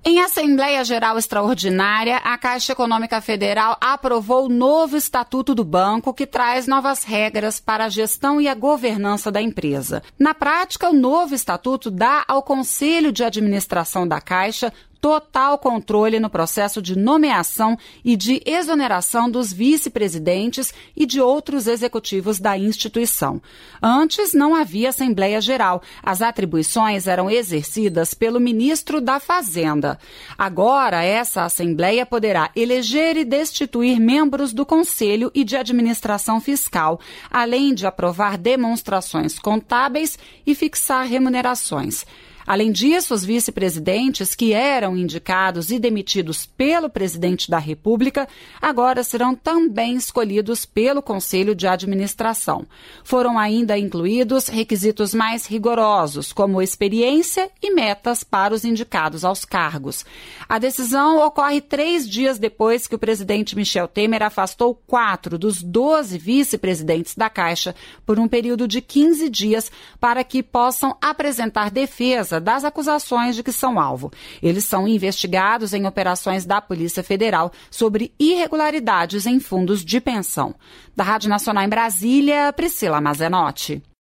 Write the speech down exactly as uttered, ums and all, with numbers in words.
Em Assembleia Geral Extraordinária, a Caixa Econômica Federal aprovou o novo Estatuto do Banco, que traz novas regras para a gestão e a governança da empresa. Na prática, o novo Estatuto dá ao Conselho de Administração da Caixa total controle no processo de nomeação e de exoneração dos vice-presidentes e de outros executivos da instituição. Antes, não havia Assembleia Geral. As atribuições eram exercidas pelo ministro da Fazenda. Agora, essa Assembleia poderá eleger e destituir membros do Conselho e de Administração Fiscal, além de aprovar demonstrações contábeis e fixar remunerações. Além disso, os vice-presidentes que eram indicados e demitidos pelo presidente da República agora serão também escolhidos pelo Conselho de Administração. Foram ainda incluídos requisitos mais rigorosos, como experiência e metas para os indicados aos cargos. A decisão ocorre três dias depois que o presidente Michel Temer afastou quatro dos doze vice-presidentes da Caixa por um período de quinze dias para que possam apresentar defesa das acusações de que são alvo. Eles são investigados em operações da Polícia Federal sobre irregularidades em fundos de pensão. Da Rádio Nacional em Brasília, Priscila Mazenotti.